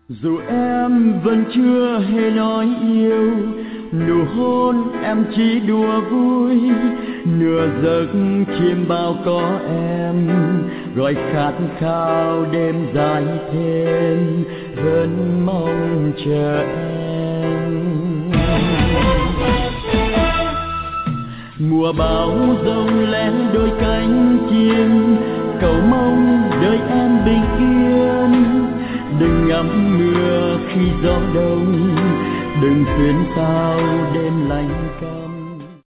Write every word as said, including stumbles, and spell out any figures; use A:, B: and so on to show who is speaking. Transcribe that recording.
A: Dù em vẫn chưa hề nói yêu, nụ hôn em chỉ đùa vui, nửa giấc chim bao có em, gọi khát khao đêm dài thêm, vẫn mong chờ em. Mùa bão giông lén đôi cánh chim, cầu mong đời em bình yên. Đừng ngắm mưa khi gió đông, đừng khuyên tao đêm lạnh cay.